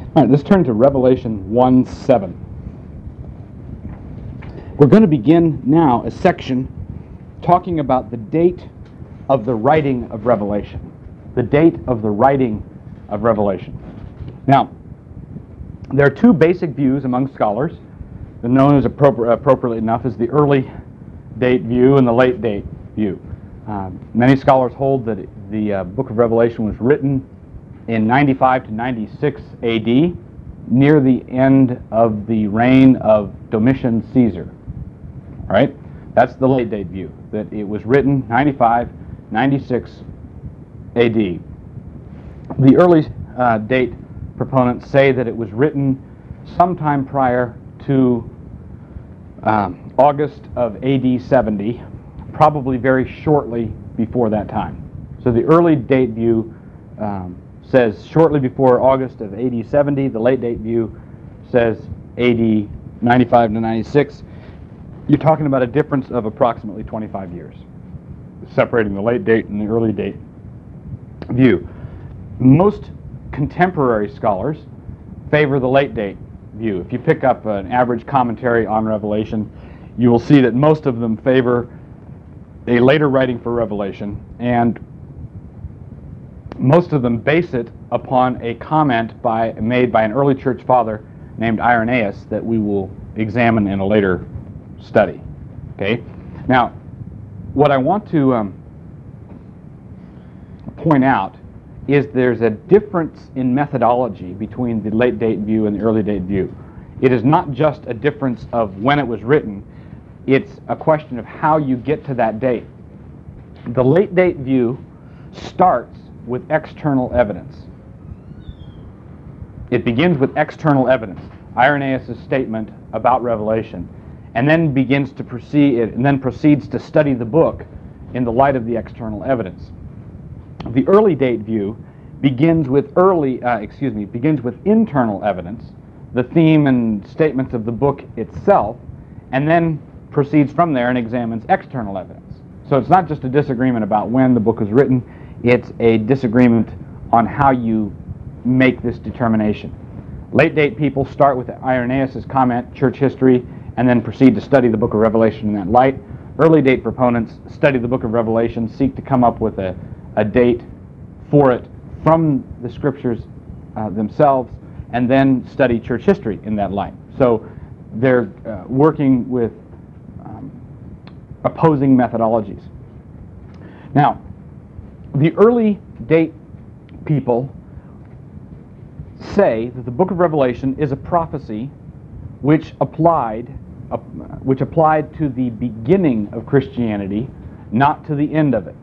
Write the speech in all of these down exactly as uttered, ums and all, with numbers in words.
All right, let's turn to Revelation one seven. We're going to begin now a section talking about the date of the writing of Revelation. The date of the writing of Revelation. Now, there are two basic views among scholars, known as appropri- appropriately enough as the early date view and the late date view. Uh, many scholars hold that the uh, book of Revelation was written in ninety-five to ninety-six A D, near the end of the reign of Domitian Caesar. All right? That's the late date view, that it was written ninety-five, ninety-six A D. The early uh, date proponents say that it was written sometime prior to um, August of A D seventy, probably very shortly before that time. So the early date view um, says shortly before August of A D seventy. The late date view says A D ninety-five to ninety-six. You're talking about a difference of approximately twenty-five years, separating the late date and the early date view. Most contemporary scholars favor the late date view. If you pick up an average commentary on Revelation, you will see that most of them favor a later writing for Revelation, and most of them base it upon a comment by, made by an early church father named Irenaeus that we will examine in a later study. Okay? Now, what I want to um, point out is there's a difference in methodology between the late date view and the early date view. It is not just a difference of when it was written, it's a question of how you get to that date. The late date view starts with external evidence. It begins with external evidence, Irenaeus' statement about Revelation, and then begins to proceed, and then proceeds to study the book in the light of the external evidence. The early date view begins with early, uh, excuse me, begins with internal evidence, the theme and statements of the book itself, and then proceeds from there and examines external evidence. So it's not just a disagreement about when the book was written, it's a disagreement on how you make this determination. Late date people start with Irenaeus' comment, church history, and then proceed to study the book of Revelation in that light. Early date proponents study the book of Revelation, seek to come up with a, a date for it from the scriptures uh, themselves, and then study church history in that light. So they're uh, working with um, opposing methodologies. Now, the early date people say that the book of Revelation is a prophecy which applied, uh, which applied to the beginning of Christianity, not to the end of it.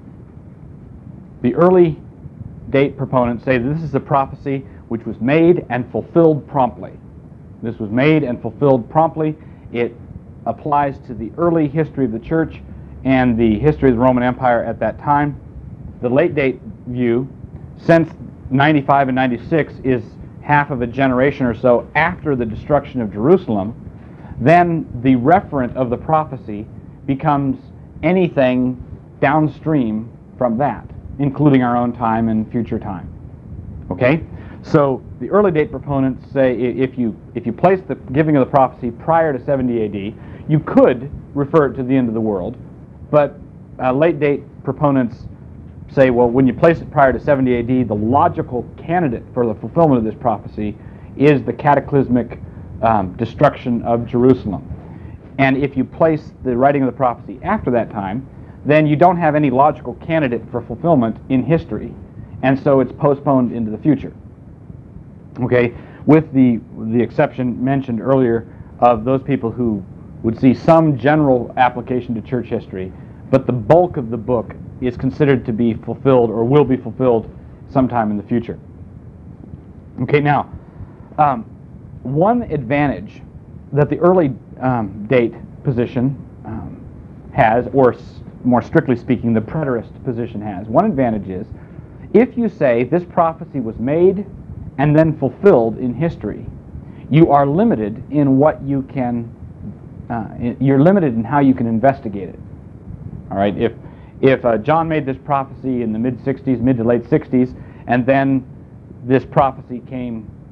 The early date proponents say that this is a prophecy which was made and fulfilled promptly. This was made and fulfilled promptly. It applies to the early history of the church and the history of the Roman Empire at that time. The late date view, since ninety-five and ninety-six is half of a generation or so after the destruction of Jerusalem, then the referent of the prophecy becomes anything downstream from that, including our own time and future time. Okay? So the early date proponents say if you if you place the giving of the prophecy prior to seventy A D, you could refer it to the end of the world, but uh, late date proponents say, well, when you place it prior to seventy A D, the logical candidate for the fulfillment of this prophecy is the cataclysmic um, destruction of Jerusalem. And if you place the writing of the prophecy after that time, then you don't have any logical candidate for fulfillment in history, and so it's postponed into the future. Okay, with the the exception mentioned earlier of those people who would see some general application to church history, but the bulk of the book is considered to be fulfilled or will be fulfilled sometime in the future. Okay, now, um, one advantage that the early um, date position um, has, or s- more strictly speaking, the preterist position has, one advantage is if you say this prophecy was made and then fulfilled in history, you are limited in what you can, uh, you're limited in how you can investigate it. All right, if if uh, John made this prophecy in the mid sixties, mid to late sixties, and then this prophecy came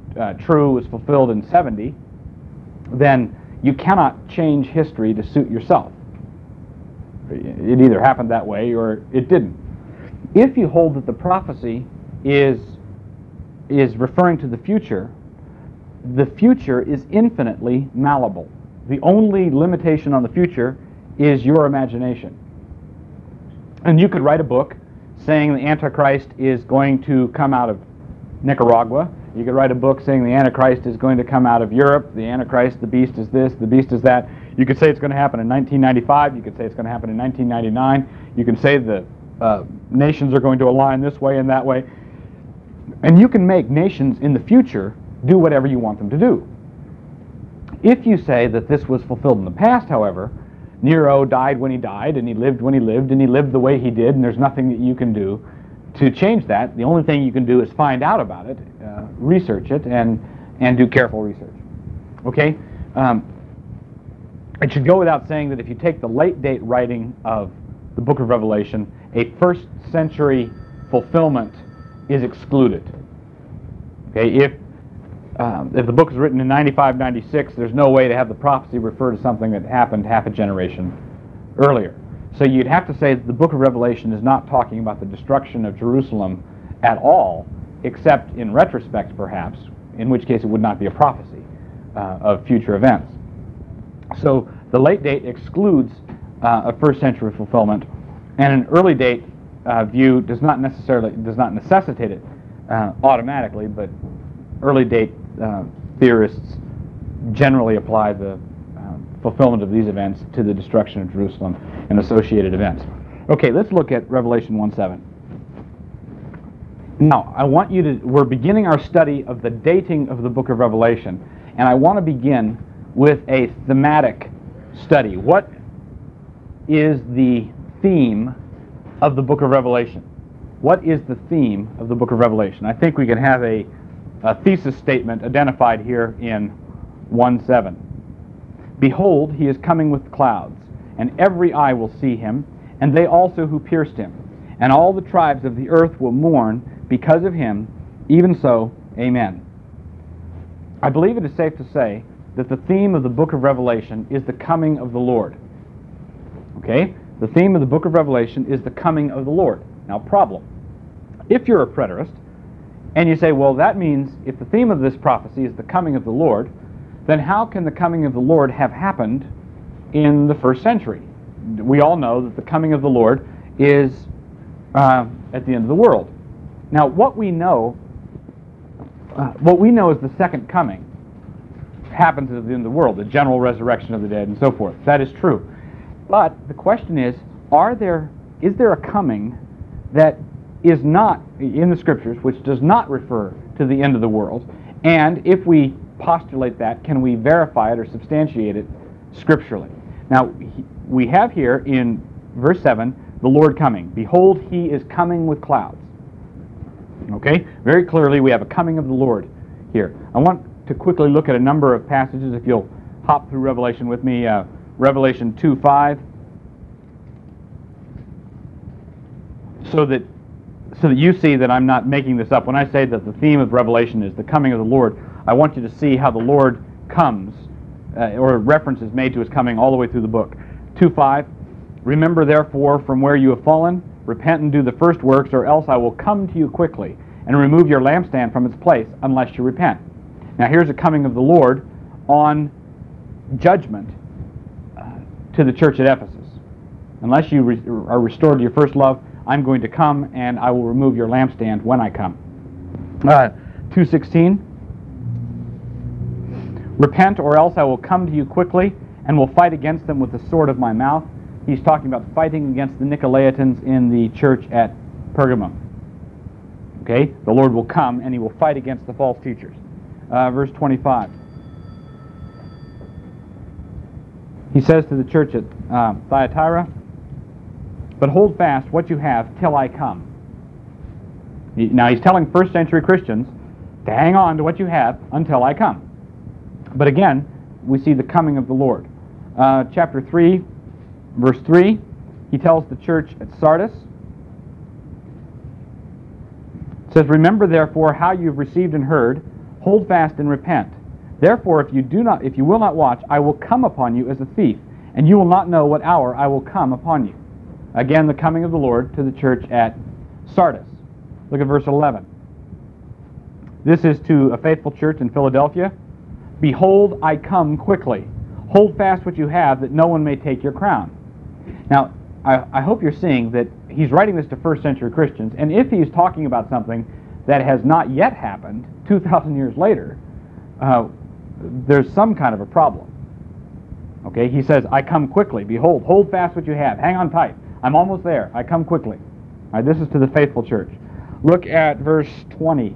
uh, true was fulfilled in seventy, then you cannot change history to suit yourself. It either happened that way or it didn't. If you hold that the prophecy is, is referring to the future, the future is infinitely malleable. The only limitation on the future is your imagination. And you could write a book saying the Antichrist is going to come out of Nicaragua. You could write a book saying the Antichrist is going to come out of Europe. The Antichrist, the beast is this, the beast is that. You could say it's going to happen in nineteen ninety-five. You could say it's going to happen in nineteen ninety-nine. You can say the uh, nations are going to align this way and that way. And you can make nations in the future do whatever you want them to do. If you say that this was fulfilled in the past, however, Nero died when he died, and he lived when he lived, and he lived the way he did, and there's nothing that you can do to change that. The only thing you can do is find out about it, uh, research it, and, and do careful research. Okay? Um, it should go without saying that if you take the late date writing of the book of Revelation, a first century fulfillment is excluded. Okay? If Um, if the book is written in ninety-five, ninety-six, there's no way to have the prophecy refer to something that happened half a generation earlier. So you'd have to say that the book of Revelation is not talking about the destruction of Jerusalem at all, except in retrospect perhaps, in which case it would not be a prophecy uh, of future events. So the late date excludes uh, a first century fulfillment, and an early date uh, view does not necessarily, does not necessitate it uh, automatically, but early date uh, theorists generally apply the uh, fulfillment of these events to the destruction of Jerusalem and associated events. Okay, let's look at Revelation one seven. Now, I want you to, we're beginning our study of the dating of the book of Revelation, and I want to begin with a thematic study. What is the theme of the book of Revelation? What is the theme of the book of Revelation? I think we can have a A thesis statement identified here in one seven. Behold, he is coming with clouds, and every eye will see him, and they also who pierced him. And all the tribes of the earth will mourn because of him. Even so, amen. I believe it is safe to say that the theme of the book of Revelation is the coming of the Lord. Okay? The theme of the book of Revelation is the coming of the Lord. Now, problem. If you're a preterist, and you say, well, that means if the theme of this prophecy is the coming of the Lord, then how can the coming of the Lord have happened in the first century? We all know that the coming of the Lord is uh, at the end of the world. Now, what we know, uh, what we know is the second coming happens at the end of the world, the general resurrection of the dead and so forth. That is true. But the question is, are there, is there a coming that is not in the Scriptures, which does not refer to the end of the world? And if we postulate that, can we verify it or substantiate it scripturally? Now, we have here in verse seven, the Lord coming. Behold, he is coming with clouds. Okay? Very clearly, we have a coming of the Lord here. I want to quickly look at a number of passages, if you'll hop through Revelation with me. Uh, Revelation two five. So that So that you see that I'm not making this up. When I say that the theme of Revelation is the coming of the Lord, I want you to see how the Lord comes, uh, or reference is made to his coming all the way through the book. two five, remember therefore from where you have fallen, repent and do the first works, or else I will come to you quickly and remove your lampstand from its place, unless you repent. Now here's a coming of the Lord on judgment uh, to the church at Ephesus. Unless you re- are restored to your first love, I'm going to come, and I will remove your lampstand when I come. Uh, two sixteen. Repent, or else I will come to you quickly, and will fight against them with the sword of my mouth. He's talking about fighting against the Nicolaitans in the church at Pergamum. Okay? The Lord will come, and he will fight against the false teachers. Uh, verse twenty-five. He says to the church at uh, Thyatira, but hold fast what you have till I come. Now he's telling first century Christians to hang on to what you have until I come. But again, we see the coming of the Lord. Uh, chapter three, verse three, he tells the church at Sardis, it says, remember therefore how you've received and heard, Hold fast and repent. Therefore, if you do not, if you will not watch, I will come upon you as a thief, and you will not know what hour I will come upon you. Again, the coming of the Lord to the church at Sardis. Look at verse eleven. This is to a faithful church in Philadelphia. Behold, I come quickly. Hold fast what you have, that no one may take your crown. Now, I, I hope you're seeing that he's writing this to first century Christians, and if he's talking about something that has not yet happened two thousand years later, uh, there's some kind of a problem. Okay, he says, I come quickly. Behold, hold fast what you have. Hang on tight. I'm almost there. I come quickly. All right, this is to the faithful church. Look at verse twenty,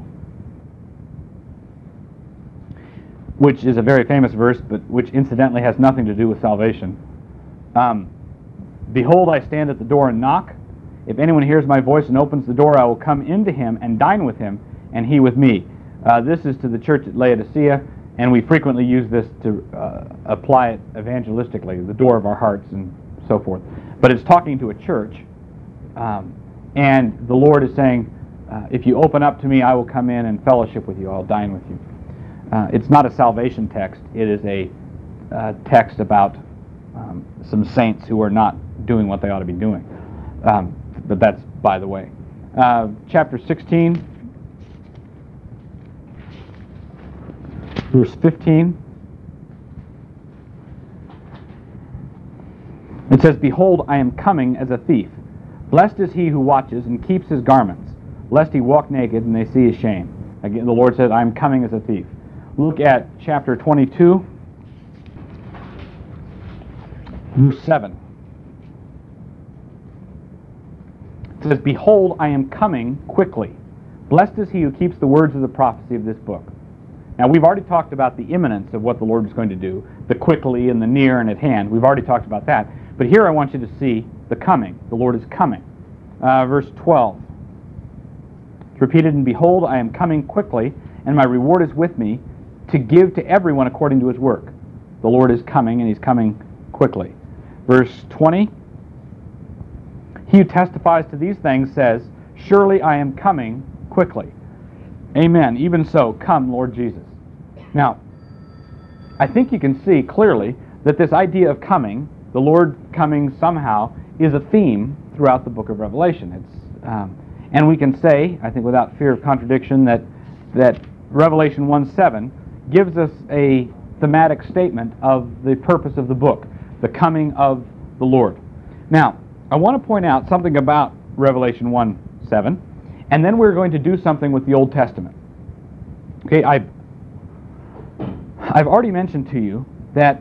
which is a very famous verse, but which incidentally has nothing to do with salvation. Um, Behold, I stand at the door and knock. If anyone hears my voice and opens the door, I will come into him and dine with him, and he with me. Uh, this is to the church at Laodicea, and we frequently use this to uh, apply it evangelistically, the door of our hearts and so forth. But it's talking to a church, um, and the Lord is saying, uh, if you open up to me, I will come in and fellowship with you. I'll dine with you. Uh, it's not a salvation text. It is a uh, text about um, some saints who are not doing what they ought to be doing. Um, but that's by the way. Uh, chapter sixteen, verse fifteen. It says, Behold, I am coming as a thief. Blessed is he who watches and keeps his garments, lest he walk naked and they see his shame. Again, the Lord said, I am coming as a thief. Look at chapter twenty-two, verse seven. It says, Behold, I am coming quickly. Blessed is he who keeps the words of the prophecy of this book. Now, we've already talked about the imminence of what the Lord is going to do, the quickly and the near and at hand. We've already talked about that. But here I want you to see the coming. The Lord is coming. Uh, verse twelve. It's repeated, And behold, I am coming quickly, and my reward is with me, to give to everyone according to his work. The Lord is coming, and he's coming quickly. Verse twenty. He who testifies to these things says, Surely I am coming quickly. Amen. Even so, come, Lord Jesus. Now, I think you can see clearly that this idea of coming, the Lord coming somehow, is a theme throughout the book of Revelation. It's, um, and we can say, I think without fear of contradiction, that, that Revelation one seven gives us a thematic statement of the purpose of the book, the coming of the Lord. Now, I want to point out something about Revelation one seven, and then we're going to do something with the Old Testament. Okay, I've, I've already mentioned to you that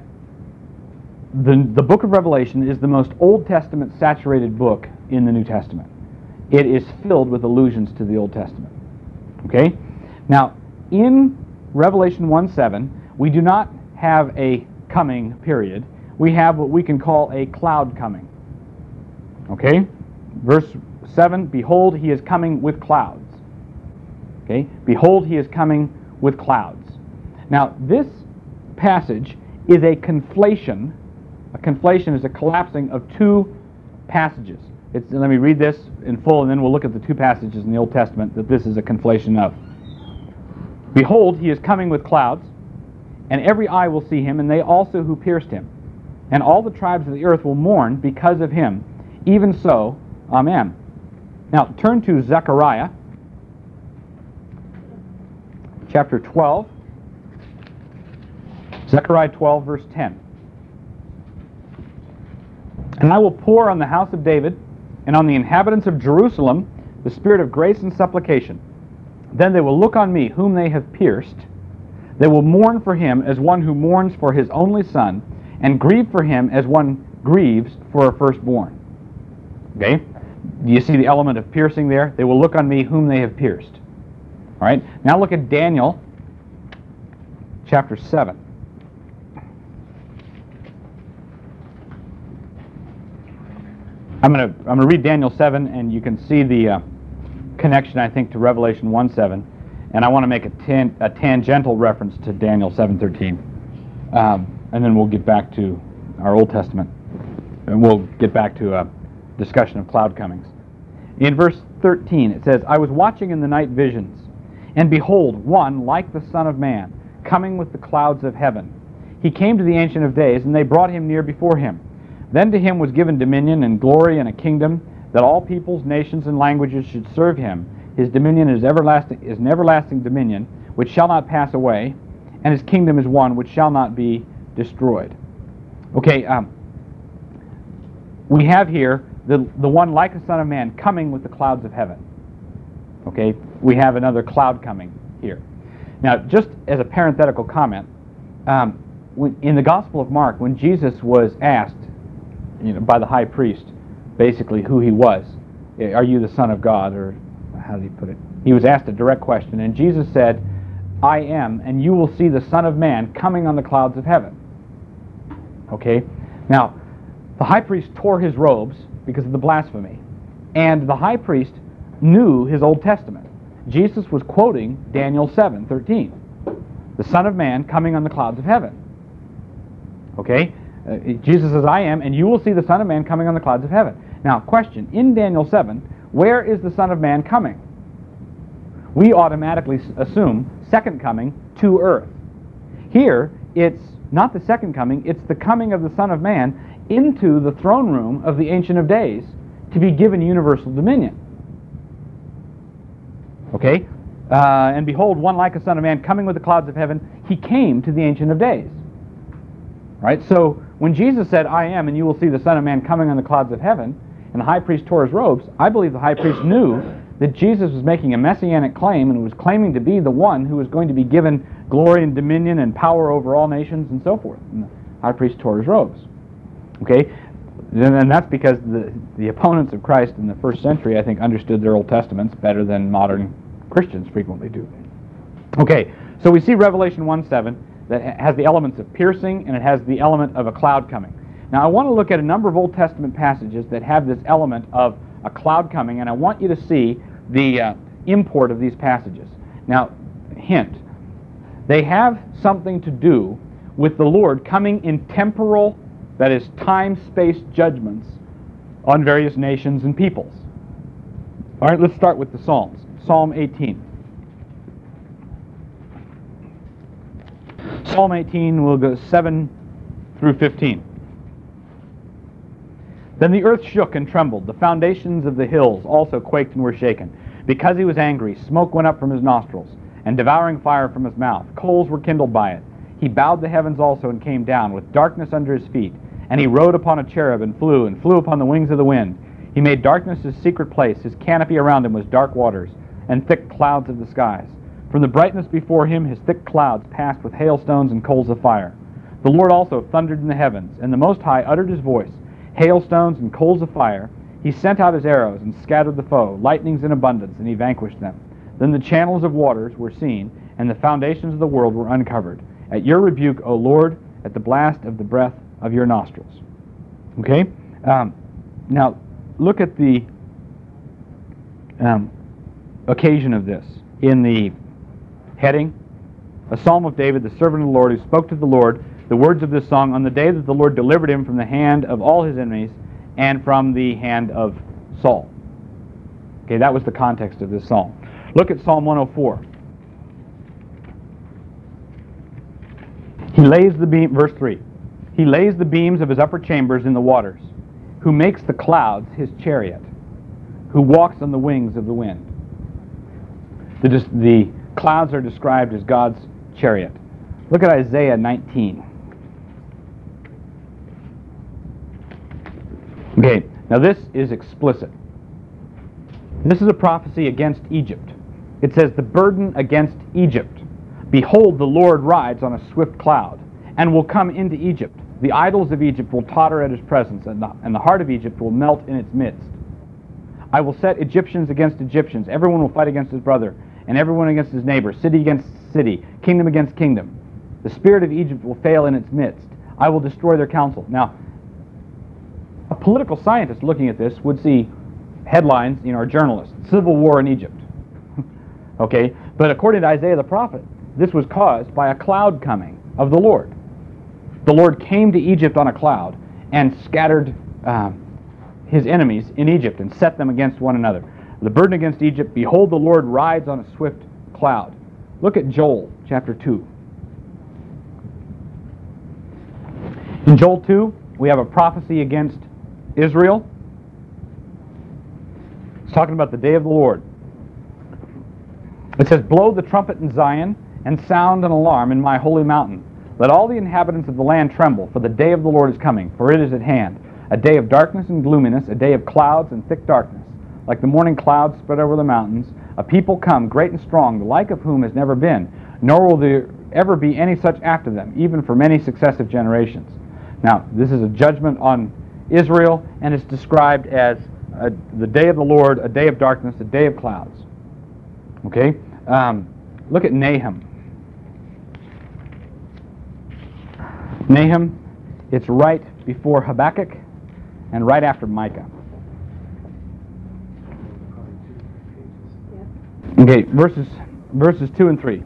the, the book of Revelation is the most Old Testament saturated book in the New Testament. It is filled with allusions to the Old Testament. Okay? Now, in Revelation one seven, we do not have a coming period. We have what we can call a cloud coming. Okay? Verse seven, Behold, he is coming with clouds. Okay? Behold, he is coming with clouds. Now, this passage is a conflation. A conflation is a collapsing of two passages. It's, let me read this in full, and then we'll look at the two passages in the Old Testament that this is a conflation of. Behold, he is coming with clouds, and every eye will see him, and they also who pierced him. And all the tribes of the earth will mourn because of him. Even so, Amen. Now, turn to Zechariah, chapter twelve. Zechariah twelve, verse ten. And I will pour on the house of David and on the inhabitants of Jerusalem the spirit of grace and supplication. Then they will look on me, whom they have pierced. They will mourn for him as one who mourns for his only son, and grieve for him as one grieves for a firstborn. Okay? Do you see the element of piercing there? They will look on me, whom they have pierced. All right? Now look at Daniel, chapter seven. I'm going to I'm going to read Daniel seven, and you can see the uh, connection, I think, to Revelation one seven. And I want to make a, tan a tangential reference to Daniel seven thirteen. Um, and then we'll get back to our Old Testament. And we'll get back to a discussion of cloud comings. In verse thirteen, it says, I was watching in the night visions. And behold, one like the Son of Man, coming with the clouds of heaven. He came to the Ancient of Days, and they brought him near before him. Then to him was given dominion and glory and a kingdom, that all peoples, nations, and languages should serve him. His dominion is everlasting, is an everlasting dominion, which shall not pass away, and his kingdom is one which shall not be destroyed. Okay, um, we have here the, the one like a Son of Man coming with the clouds of heaven. Okay, we have another cloud coming here. Now, just as a parenthetical comment, um, when, in the Gospel of Mark, when Jesus was asked, you know, by the high priest, basically who he was, are you the Son of God, or how did he put it? He was asked a direct question, and Jesus said, I am, and you will see the Son of Man coming on the clouds of heaven. Okay, now, the high priest tore his robes because of the blasphemy, and the high priest knew his Old Testament. Jesus was quoting Daniel seven thirteen, the Son of Man coming on the clouds of heaven. Okay, uh, Jesus says, I am, and you will see the Son of Man coming on the clouds of heaven. Now, question, in Daniel seven, where is the Son of Man coming? We automatically assume second coming to earth. Here, it's not the second coming, it's the coming of the Son of Man into the throne room of the Ancient of Days to be given universal dominion. Okay? Uh, and behold, one like a Son of Man coming with the clouds of heaven, he came to the Ancient of Days. Right? So, when Jesus said, I am, and you will see the Son of Man coming on the clouds of heaven, and the high priest tore his robes, I believe the high priest knew that Jesus was making a messianic claim and was claiming to be the one who was going to be given glory and dominion and power over all nations and so forth. And the high priest tore his robes. Okay? And that's because the, the opponents of Christ in the first century, I think, understood their Old Testaments better than modern Christians frequently do. Okay, so we see Revelation one seven that has the elements of piercing, and it has the element of a cloud coming. Now, I want to look at a number of Old Testament passages that have this element of a cloud coming, and I want you to see the uh, import of these passages. Now, hint, they have something to do with the Lord coming in temporal, that is, time-space judgments on various nations and peoples. All right, let's start with the Psalms. Psalm eighteen. Psalm eighteen, we'll go seven through fifteen. Then the earth shook and trembled. The foundations of the hills also quaked and were shaken. Because he was angry, smoke went up from his nostrils, and devouring fire from his mouth. Coals were kindled by it. He bowed the heavens also and came down, with darkness under his feet. And he rode upon a cherub and flew, and flew upon the wings of the wind. He made darkness his secret place. His canopy around him was dark waters, and thick clouds of the skies. From the brightness before him, his thick clouds passed with hailstones and coals of fire. The Lord also thundered in the heavens, and the Most High uttered his voice. Hailstones and coals of fire. He sent out his arrows and scattered the foe, lightnings in abundance, and he vanquished them. Then the channels of waters were seen, and the foundations of the world were uncovered. At your rebuke, O Lord, at the blast of the breath of your nostrils. Okay? Um, now, look at the um, occasion of this. In the heading, a psalm of David, the servant of the Lord, who spoke to the Lord the words of this song on the day that the Lord delivered him from the hand of all his enemies and from the hand of Saul. Okay, that was the context of this psalm. Look at Psalm one oh four. He lays the beam, verse three. He lays the beams of his upper chambers in the waters, who makes the clouds his chariot, who walks on the wings of the wind. The, the clouds are described as God's chariot. Look at Isaiah nineteen. Okay, now this is explicit. This is a prophecy against Egypt. It says, the burden against Egypt. Behold, the Lord rides on a swift cloud, and will come into Egypt. The idols of Egypt will totter at his presence, and the, and the heart of Egypt will melt in its midst. I will set Egyptians against Egyptians. Everyone will fight against his brother, and everyone against his neighbor, city against city, kingdom against kingdom. The spirit of Egypt will fail in its midst. I will destroy their counsel. Now, a political scientist looking at this would see headlines, you know, or journalists, civil war in Egypt. Okay? But according to Isaiah the prophet, this was caused by a cloud coming of the Lord. The Lord came to Egypt on a cloud and scattered um, his enemies in Egypt and set them against one another. The burden against Egypt, behold, the Lord rides on a swift cloud. Look at Joel chapter two. In Joel two, we have a prophecy against Israel. It's talking about the day of the Lord. It says, "Blow the trumpet in Zion, and sound an alarm in my holy mountain. Let all the inhabitants of the land tremble, for the day of the Lord is coming, for it is at hand. A day of darkness and gloominess, a day of clouds and thick darkness. Like the morning clouds spread over the mountains, a people come, great and strong, the like of whom has never been, nor will there ever be any such after them, even for many successive generations." Now, this is a judgment on Israel, and it's described as a, the day of the Lord, a day of darkness, a day of clouds. Okay? Um, look at Nahum. Nahum, it's right before Habakkuk and right after Micah. Okay, verses verses two and three.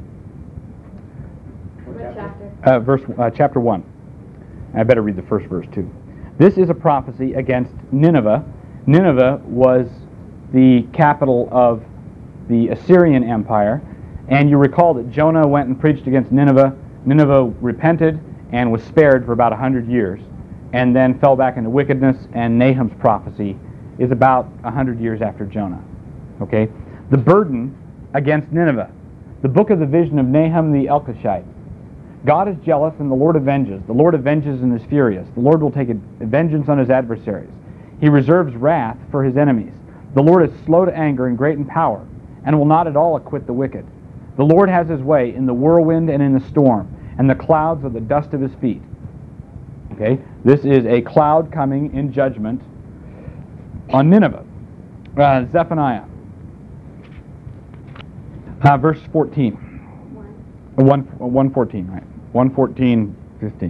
What chapter? Uh, verse uh, chapter one. I better read the first verse too. This is a prophecy against Nineveh. Nineveh was the capital of the Assyrian Empire, and you recall that Jonah went and preached against Nineveh. Nineveh repented and was spared for about a hundred years, and then fell back into wickedness, and Nahum's prophecy is about a hundred years after Jonah. Okay? The burden against Nineveh. The book of the vision of Nahum the Elkoshite. God is jealous, and the Lord avenges. The Lord avenges and is furious. The Lord will take vengeance on his adversaries. He reserves wrath for his enemies. The Lord is slow to anger and great in power, and will not at all acquit the wicked. The Lord has his way in the whirlwind and in the storm, and the clouds are the dust of his feet. Okay, this is a cloud coming in judgment on Nineveh. Uh, Zephaniah, uh, verse fourteen. One. One fourteen, right? One fourteen, fifteen.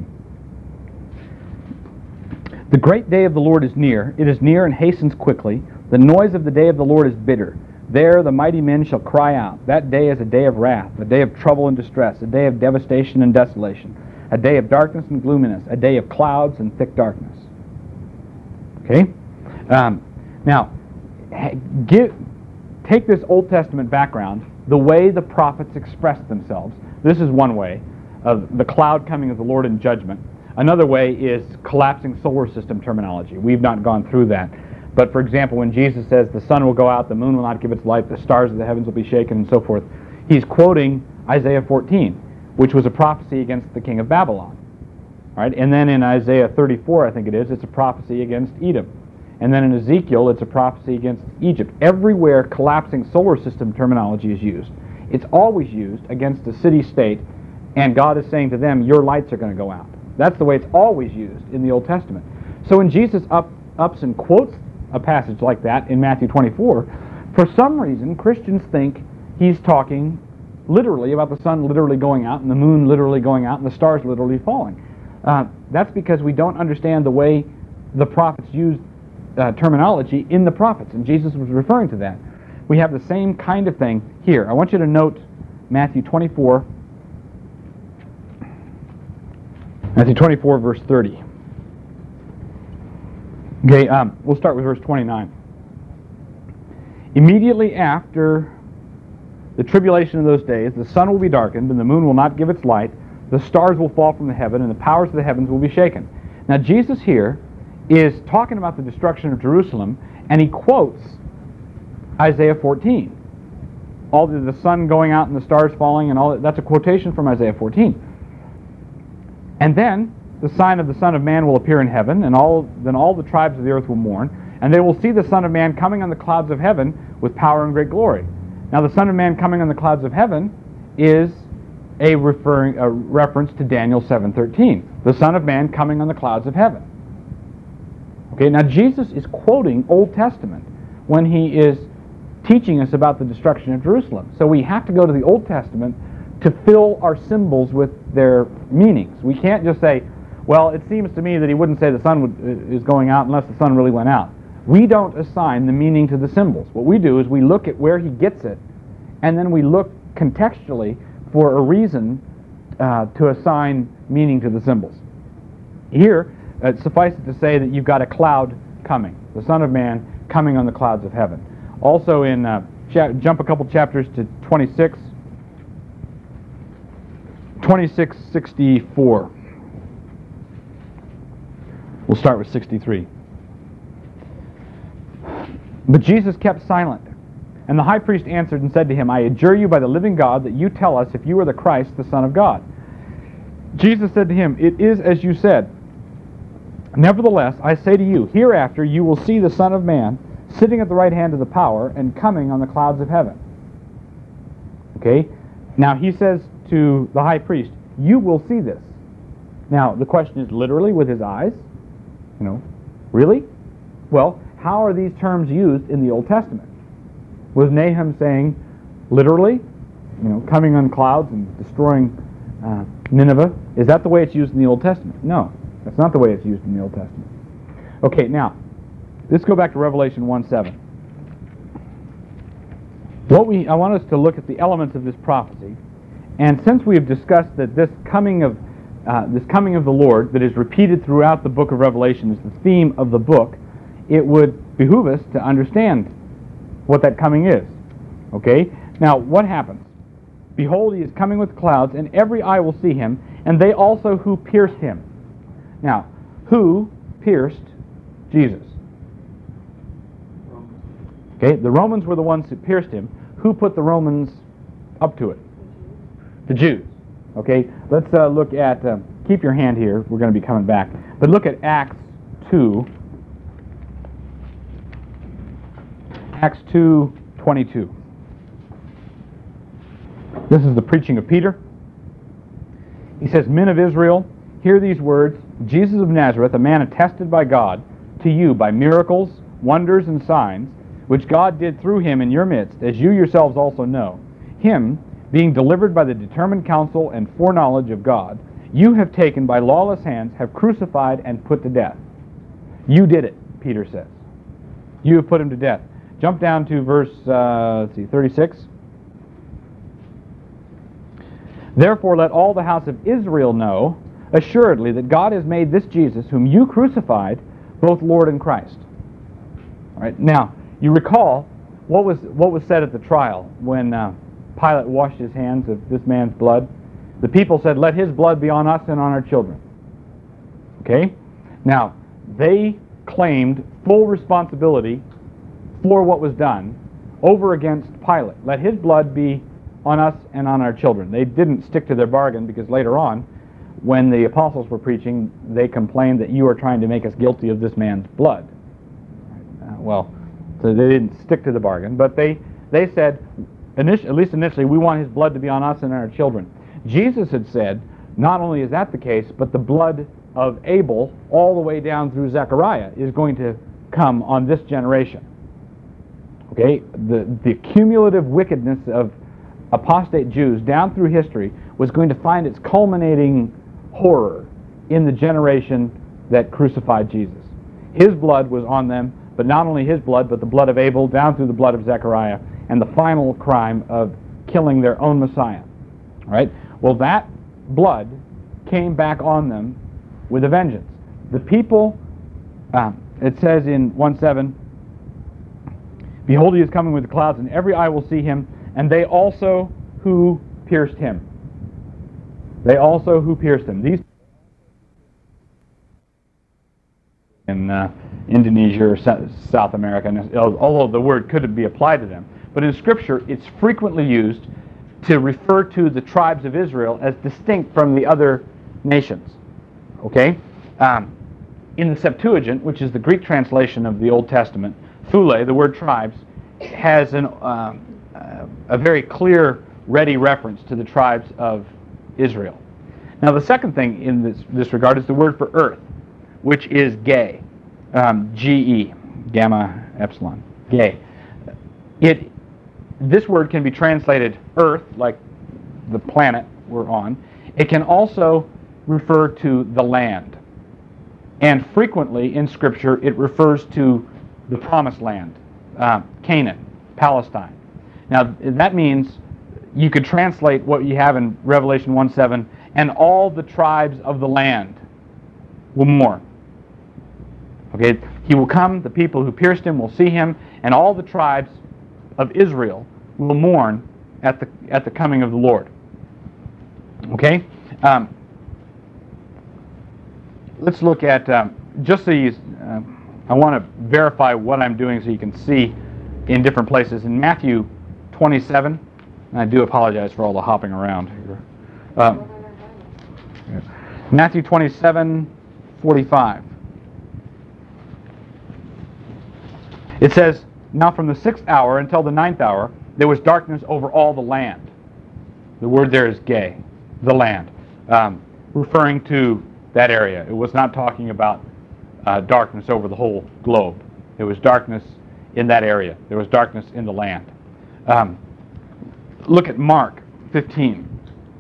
"The great day of the Lord is near; it is near and hastens quickly. The noise of the day of the Lord is bitter. There the mighty men shall cry out. That day is a day of wrath, a day of trouble and distress, a day of devastation and desolation, a day of darkness and gloominess, a day of clouds and thick darkness." Okay? Um, now, give, take this Old Testament background, the way the prophets expressed themselves. This is one way of the cloud coming of the Lord in judgment. Another way is collapsing solar system terminology. We've not gone through that. But for example, when Jesus says the sun will go out, the moon will not give its light, the stars of the heavens will be shaken, and so forth, he's quoting Isaiah fourteen, which was a prophecy against the king of Babylon. All right? And then in Isaiah thirty-four, I think it is, it's a prophecy against Edom. And then in Ezekiel, it's a prophecy against Egypt. Everywhere collapsing solar system terminology is used, it's always used against a city-state, and God is saying to them, your lights are going to go out. That's the way it's always used in the Old Testament. So when Jesus up, ups and quotes a passage like that in Matthew twenty-four, for some reason Christians think he's talking literally about the sun literally going out and the moon literally going out and the stars literally falling. Uh, that's because we don't understand the way the prophets used uh, terminology in the prophets, and Jesus was referring to that. We have the same kind of thing here. I want you to note Matthew twenty-four, Matthew twenty-four, verse thirty. Okay, um, we'll start with verse twenty-nine. "Immediately after the tribulation of those days, the sun will be darkened, and the moon will not give its light. The stars will fall from the heaven, and the powers of the heavens will be shaken." Now, Jesus here is talking about the destruction of Jerusalem, and he quotes Isaiah fourteen. All the, the sun going out and the stars falling, and all that, that's a quotation from Isaiah fourteen. And then the sign of the Son of Man will appear in heaven, and all then all the tribes of the earth will mourn, and they will see the Son of Man coming on the clouds of heaven with power and great glory. Now, the Son of Man coming on the clouds of heaven is a referring a reference to Daniel seven thirteen. The Son of Man coming on the clouds of heaven. Okay, now Jesus is quoting Old Testament when he is teaching us about the destruction of Jerusalem. So we have to go to the Old Testament to fill our symbols with their meanings. We can't just say, well, it seems to me that he wouldn't say the sun would, is going out unless the sun really went out. We don't assign the meaning to the symbols. What we do is we look at where he gets it, and then we look contextually for a reason uh, to assign meaning to the symbols. Here, uh, suffice it to say that you've got a cloud coming, the Son of Man coming on the clouds of heaven. Also in, uh, cha- jump a couple chapters to twenty-six, twenty-six sixty-four. We'll start with sixty-three. But Jesus kept silent. And the high priest answered and said to him, I adjure you by the living God that you tell us if you are the Christ, the Son of God. Jesus said to him, it is as you said. Nevertheless, I say to you, hereafter you will see the Son of Man sitting at the right hand of the power and coming on the clouds of heaven. Okay? Now he says to the high priest, you will see this. Now the question is literally with his eyes? You know, really? Well, how are these terms used in the Old Testament? Was Nahum saying, literally, you know, coming on clouds and destroying uh, Nineveh? Is that the way it's used in the Old Testament? No, that's not the way it's used in the Old Testament. Okay, now, let's go back to Revelation one seven. What we, I want us to look at the elements of this prophecy, and since we have discussed that this coming of uh, this coming of the Lord that is repeated throughout the book of Revelation is the theme of the book, it would behoove us to understand what that coming is. Okay? Now, what happens? Behold, he is coming with clouds, and every eye will see him, and they also who pierced him. Now, who pierced Jesus? Okay, the Romans were the ones who pierced him. Who put the Romans up to it? The Jews. Okay, let's uh, look at, uh, keep your hand here, we're going to be coming back, but look at Acts two. Acts two twenty-two. This is the preaching of Peter. He says, Men of Israel, hear these words, Jesus of Nazareth, a man attested by God to you by miracles, wonders, and signs, which God did through him in your midst, as you yourselves also know. Him, being delivered by the determined counsel and foreknowledge of God, you have taken by lawless hands, have crucified and put to death. You did it, Peter says. You have put him to death. Jump down to verse, uh, let's see, thirty-six. Therefore let all the house of Israel know assuredly that God has made this Jesus, whom you crucified, both Lord and Christ. All right. Now, you recall what was what was said at the trial when uh, Pilate washed his hands of this man's blood. The people said, let his blood be on us and on our children. Okay? Now, they claimed full responsibility for what was done over against Pilate. Let his blood be on us and on our children. They didn't stick to their bargain because later on, when the apostles were preaching, they complained that you are trying to make us guilty of this man's blood. Uh, well, so they didn't stick to the bargain, but they, they said, initially, at least initially, we want his blood to be on us and on our children. Jesus had said, not only is that the case, but the blood of Abel, all the way down through Zechariah, is going to come on this generation. Okay, the, the cumulative wickedness of apostate Jews down through history was going to find its culminating horror in the generation that crucified Jesus. His blood was on them, but not only his blood, but the blood of Abel down through the blood of Zechariah, and the final crime of killing their own Messiah. All right? Well, that blood came back on them with a vengeance. The people, uh, it says in one seven, behold, he is coming with the clouds, and every eye will see him, and they also who pierced him. They also who pierced him. These in uh, Indonesia or South America, although the word could be applied to them. But in Scripture, it's frequently used to refer to the tribes of Israel as distinct from the other nations. Okay? Um, in the Septuagint, which is the Greek translation of the Old Testament, Thule, the word tribes, has an, uh, uh, a very clear, ready reference to the tribes of Israel. Now, the second thing in this, this regard is the word for earth, which is gay, um, G E, gamma epsilon, gay. It, this word can be translated earth, like the planet we're on. It can also refer to the land. And frequently in Scripture, it refers to the promised land, uh, Canaan, Palestine. Now, that means you could translate what you have in Revelation one seven, and all the tribes of the land will mourn. Okay, he will come, the people who pierced him will see him, and all the tribes of Israel will mourn at the at the coming of the Lord. Okay? Um, let's look at, um, just so you, uh, I want to verify what I'm doing so you can see in different places. In Matthew twenty-seven, and I do apologize for all the hopping around here. Um, Matthew twenty-seven, forty-five. It says, "Now from the sixth hour until the ninth hour, there was darkness over all the land." The word there is gay, the land, um, referring to that area. It was not talking about uh, darkness over the whole globe. It was darkness in that area. There was darkness in the land. Um, look at Mark fifteen.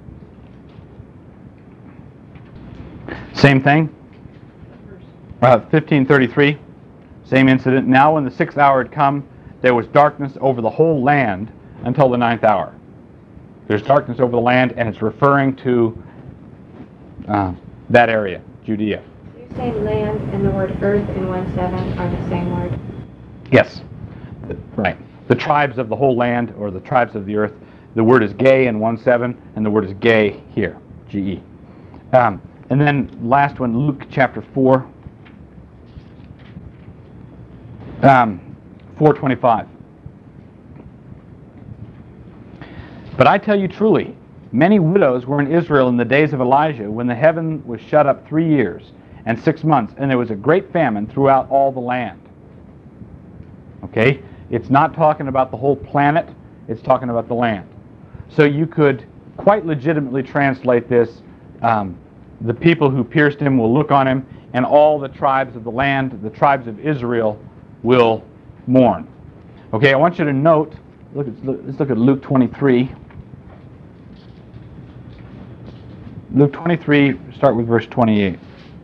Same thing. Uh, fifteen thirty-three. Same incident. "Now when the sixth hour had come, there was darkness over the whole land until the ninth hour." There's darkness over the land, and it's referring to uh, that area, Judea. You say land and the word earth in one seven are the same word? Yes. Right. The tribes of the whole land, or the tribes of the earth, the word is gay in one seven, and the word is gay here, G E. Um, and then last one, Luke chapter four. Um, four twenty-five. "But I tell you truly, many widows were in Israel in the days of Elijah, when the heaven was shut up three years and six months, and there was a great famine throughout all the land." Okay? It's not talking about the whole planet, it's talking about the land. So you could quite legitimately translate this, um, the people who pierced him will look on him, and all the tribes of the land, the tribes of Israel, will mourn. Okay, I want you to note, look at, let's look at Luke twenty-three. Luke twenty-three, start with verse twenty-eight.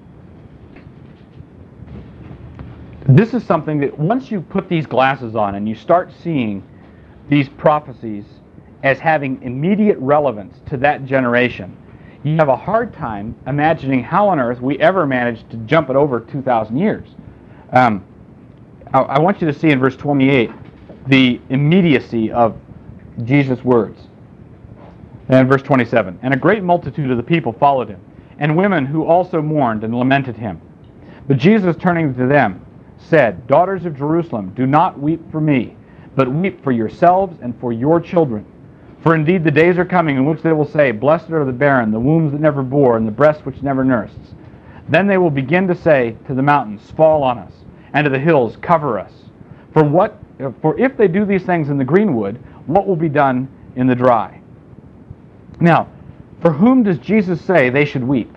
This is something that once you put these glasses on and you start seeing these prophecies as having immediate relevance to that generation, you have a hard time imagining how on earth we ever managed to jump it over two thousand years. Um, I, I want you to see in verse twenty-eight the immediacy of Jesus' words. And verse twenty-seven, "And a great multitude of the people followed him, and women who also mourned and lamented him. But Jesus, turning to them, said, 'Daughters of Jerusalem, do not weep for me, but weep for yourselves and for your children. For indeed the days are coming in which they will say, Blessed are the barren, the wombs that never bore, and the breasts which never nursed. Then they will begin to say to the mountains, Fall on us, and to the hills, Cover us. For what? For if they do these things in the green wood, what will be done in the dry?'" Now, for whom does Jesus say they should weep?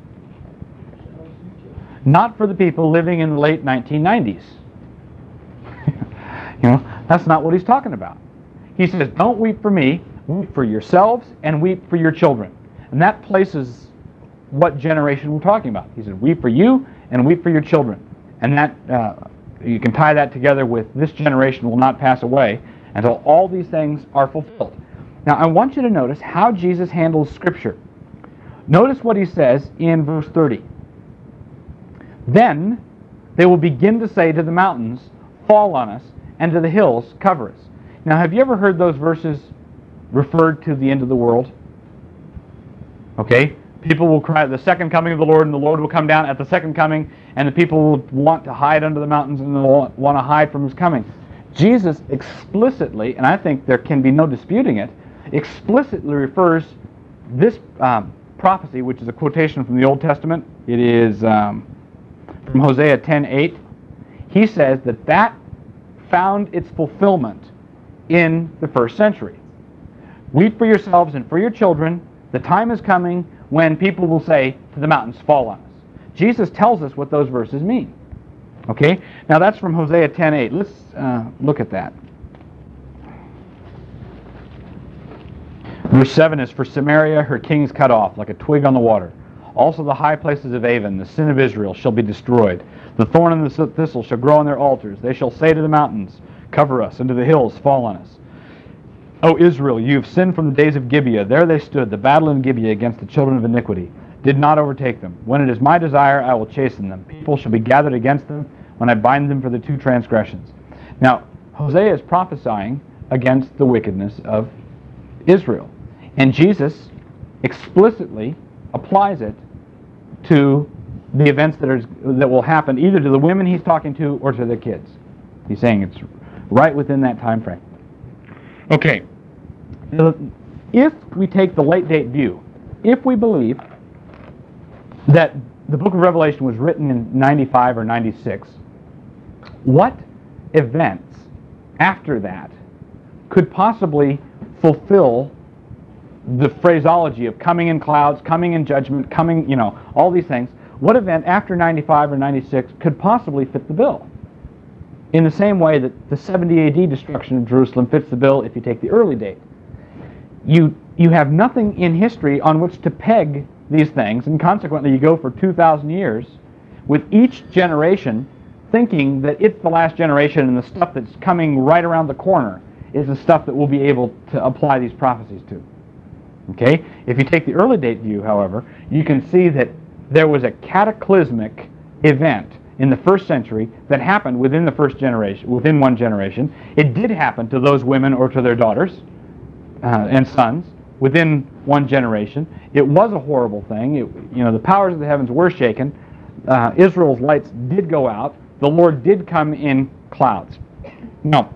Not for the people living in the late nineteen nineties. You know, that's not what he's talking about. He says, don't weep for me, weep for yourselves and weep for your children. And that places what generation we're talking about. He said, weep for you and weep for your children. And that uh, you can tie that together with this generation will not pass away until all these things are fulfilled. Now, I want you to notice how Jesus handles Scripture. Notice what he says in verse thirty. "Then they will begin to say to the mountains, Fall on us, and to the hills, cover us." Now, have you ever heard those verses referred to the end of the world? Okay? People will cry at the second coming of the Lord, and the Lord will come down at the second coming, and the people will want to hide under the mountains, and they'll want to hide from his coming. Jesus explicitly, and I think there can be no disputing it, explicitly refers this um, prophecy, which is a quotation from the Old Testament. It is um, from Hosea ten eight. He says that that found its fulfillment in the first century. Weep for yourselves and for your children. The time is coming when people will say to the mountains, Fall on us. Jesus tells us what those verses mean. Okay? Now that's from Hosea ten eight. Let's uh, look at that. Verse seven is, "For Samaria, her kings cut off, like a twig on the water. Also the high places of Avon, the sin of Israel, shall be destroyed. The thorn and the thistle shall grow on their altars. They shall say to the mountains, Cover us, and to the hills, Fall on us. O Israel, you have sinned from the days of Gibeah. There they stood, the battle in Gibeah against the children of iniquity. Did not overtake them. When it is my desire, I will chasten them. People shall be gathered against them when I bind them for the two transgressions." Now, Hosea is prophesying against the wickedness of Israel. And Jesus explicitly applies it to the events that, are, that will happen either to the women he's talking to or to their kids. He's saying it's right within that time frame. Okay. If we take the late date view, if we believe that the book of Revelation was written in ninety-five or ninety-six, what events after that could possibly fulfill the phraseology of coming in clouds, coming in judgment, coming, you know, all these things? What event after ninety-five or ninety-six could possibly fit the bill? In the same way that the seventy A D destruction of Jerusalem fits the bill if you take the early date. You, you have nothing in history on which to peg these things, and consequently you go for two thousand years with each generation thinking that it's the last generation and the stuff that's coming right around the corner is the stuff that we'll be able to apply these prophecies to. Okay? If you take the early date view, however, you can see that there was a cataclysmic event in the first century that happened within the first generation, within one generation. It did happen to those women or to their daughters uh, and sons within one generation. It was a horrible thing. It, you know, the powers of the heavens were shaken. Uh, Israel's lights did go out. The Lord did come in clouds. Now,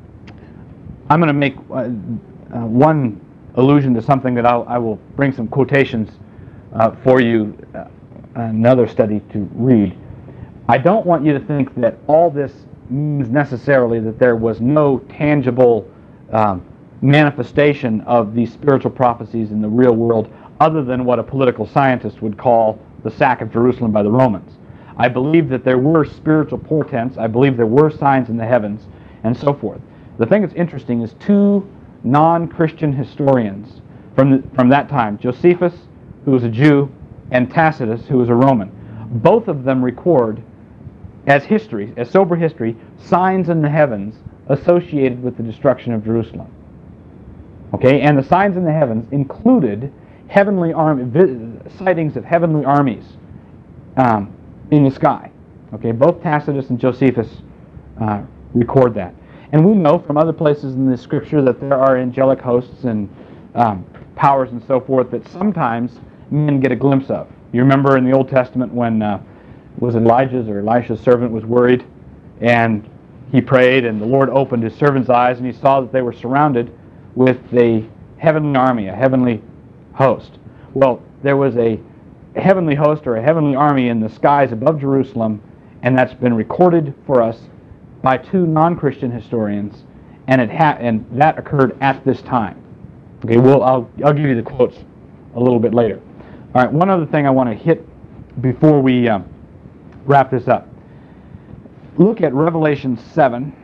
I'm going to make uh, uh, one allusion to something that I'll, I will bring some quotations uh, for you, uh, another study to read. I don't want you to think that all this means necessarily that there was no tangible um, manifestation of these spiritual prophecies in the real world other than what a political scientist would call the sack of Jerusalem by the Romans. I believe that there were spiritual portents. I believe there were signs in the heavens and so forth. The thing that's interesting is two non-Christian historians from, the, from that time, Josephus, who was a Jew, and Tacitus, who was a Roman. Both of them record as history, as sober history, signs in the heavens associated with the destruction of Jerusalem. Okay, and the signs in the heavens included heavenly army, sightings of heavenly armies um, in the sky. Okay, both Tacitus and Josephus uh, record that. And we know from other places in the Scripture that there are angelic hosts and um, powers and so forth that sometimes men get a glimpse of. You remember in the Old Testament when uh, was Elijah's or Elisha's servant was worried, and he prayed, and the Lord opened his servant's eyes, and he saw that they were surrounded with a heavenly army, a heavenly host. Well, there was a heavenly host or a heavenly army in the skies above Jerusalem, and that's been recorded for us by two non-Christian historians, and it ha and that occurred at this time. Okay, well, I'll I'll give you the quotes a little bit later. All right, one other thing I want to hit before we um, wrap this up. Look at Revelation seven.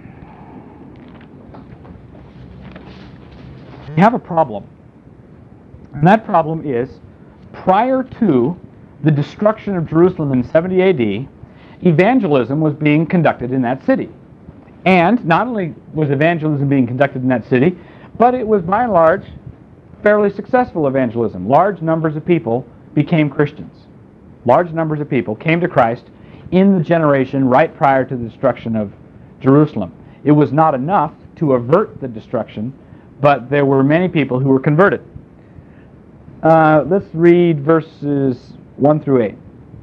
We have a problem, and that problem is prior to the destruction of Jerusalem in seventy A D, evangelism was being conducted in that city. And not only was evangelism being conducted in that city, but it was by and large fairly successful evangelism. Large numbers of people became Christians. Large numbers of people came to Christ in the generation right prior to the destruction of Jerusalem. It was not enough to avert the destruction, but there were many people who were converted. Uh, let's read verses one through eight.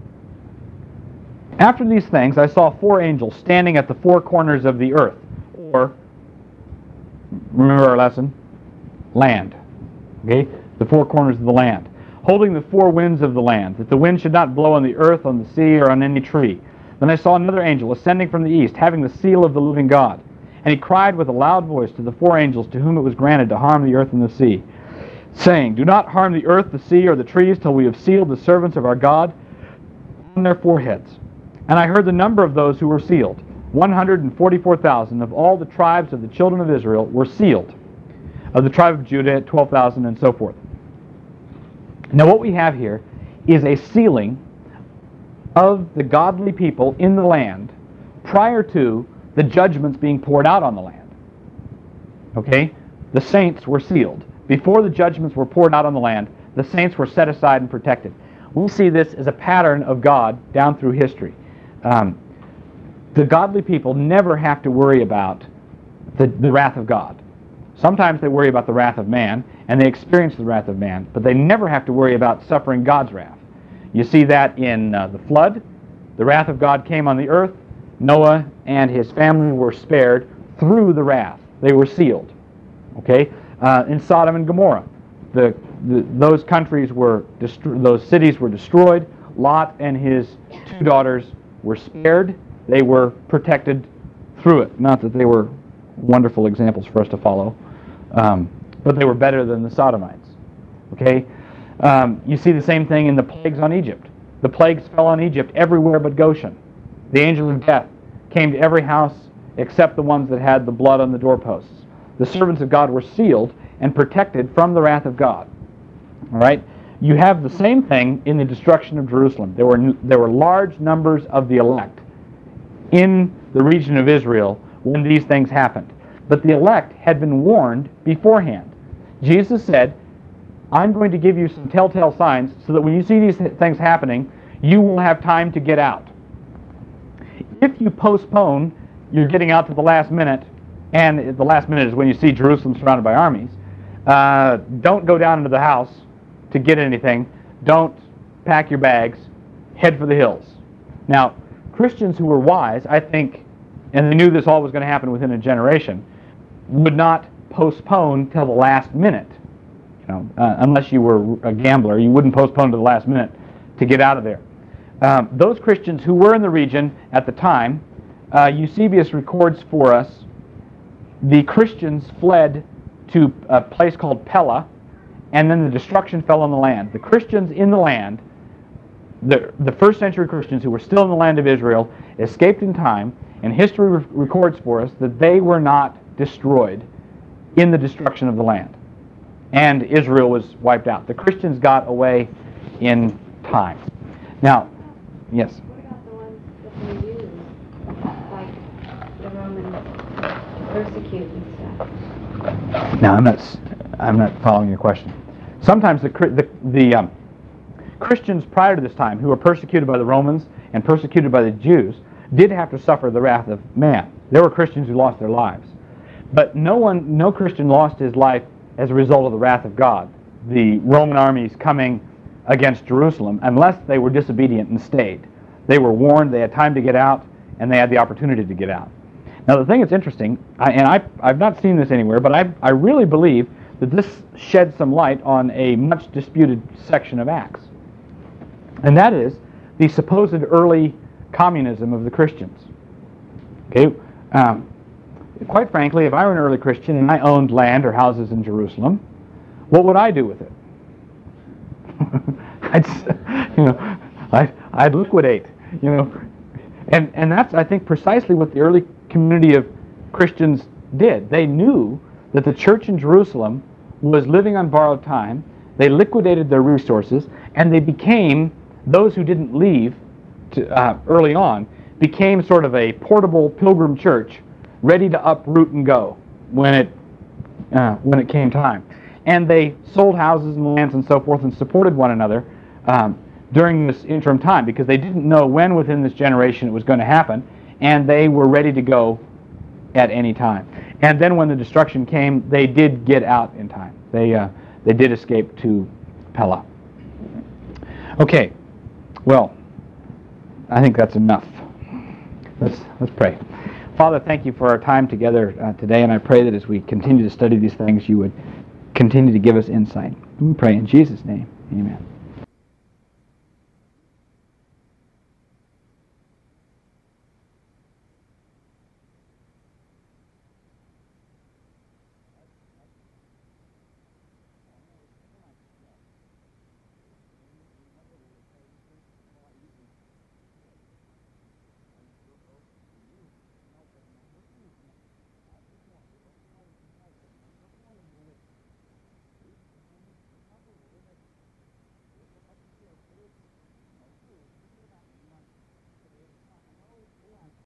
After these things, I saw four angels standing at the four corners of the earth, or, remember our lesson? Land. Okay? The four corners of the land. Holding the four winds of the land, that the wind should not blow on the earth, on the sea, or on any tree. Then I saw another angel ascending from the east, having the seal of the living God. And he cried with a loud voice to the four angels to whom it was granted to harm the earth and the sea, saying, Do not harm the earth, the sea, or the trees, till we have sealed the servants of our God on their foreheads. And I heard the number of those who were sealed. one hundred forty-four thousand of all the tribes of the children of Israel were sealed. Of the tribe of Judah, twelve thousand, and so forth. Now what we have here is a sealing of the godly people in the land prior to the judgments being poured out on the land. Okay? The saints were sealed. Before the judgments were poured out on the land, the saints were set aside and protected. We see this as a pattern of God down through history. Um, the godly people never have to worry about the, the wrath of God. Sometimes they worry about the wrath of man, and they experience the wrath of man, but they never have to worry about suffering God's wrath. You see that in uh, the flood. The wrath of God came on the earth. Noah and his family were spared through the wrath. They were sealed. Okay? Uh, in Sodom and Gomorrah, the, the, those countries were, destro- those cities were destroyed. Lot and his two daughters were spared. They were protected through it. Not that they were wonderful examples for us to follow, um, but they were better than the Sodomites. Okay? Um, you see the same thing in the plagues on Egypt. The plagues fell on Egypt everywhere but Goshen. The angel of death came to every house except the ones that had the blood on the doorposts. The servants of God were sealed and protected from the wrath of God. All right? You have the same thing in the destruction of Jerusalem. There were, there were large numbers of the elect in the region of Israel when these things happened. But the elect had been warned beforehand. Jesus said, I'm going to give you some telltale signs so that when you see these things happening, you will have time to get out. If you postpone your getting out to the last minute, and the last minute is when you see Jerusalem surrounded by armies, uh, don't go down into the house to get anything. Don't pack your bags. Head for the hills. Now, Christians who were wise, I think, and they knew this all was going to happen within a generation, would not postpone till the last minute. You know, uh, unless you were a gambler, you wouldn't postpone to the last minute to get out of there. Um, those Christians who were in the region at the time, uh, Eusebius records for us, the Christians fled to a place called Pella, and then the destruction fell on the land. The Christians in the land, the, the first century Christians who were still in the land of Israel, escaped in time, and history re- records for us that they were not destroyed in the destruction of the land. And Israel was wiped out. The Christians got away in time. Now, yes? What about the ones that they used, like the Roman persecute and stuff? Now, I'm not, I'm not following your question. Sometimes the, the, the um, Christians prior to this time, who were persecuted by the Romans and persecuted by the Jews, did have to suffer the wrath of man. There were Christians who lost their lives. But no one, no Christian lost his life as a result of the wrath of God, the Roman armies coming against Jerusalem, unless they were disobedient and stayed. They were warned, they had time to get out, and they had the opportunity to get out. Now the thing that's interesting, I, and I, I've not seen this anywhere, but I, I really believe that this sheds some light on a much disputed section of Acts. And that is the supposed early communism of the Christians. Okay, um, quite frankly, if I were an early Christian and I owned land or houses in Jerusalem, what would I do with it? I'd, you know, I'd, I'd liquidate, you know, and and that's, I think, precisely what the early community of Christians did. They knew that the church in Jerusalem was living on borrowed time. They liquidated their resources, and they became, those who didn't leave to, uh, early on, became sort of a portable pilgrim church, ready to uproot and go when it uh, when it came time. And they sold houses and lands and so forth and supported one another um, during this interim time, because they didn't know when within this generation it was going to happen, and they were ready to go at any time. And then when the destruction came, they did get out in time. They uh, they did escape to Pella. Okay, well, I think that's enough. Let's let's pray. Father, thank you for our time together uh, today, and I pray that as we continue to study these things, you would continue to give us insight. We pray in Jesus' name. Amen.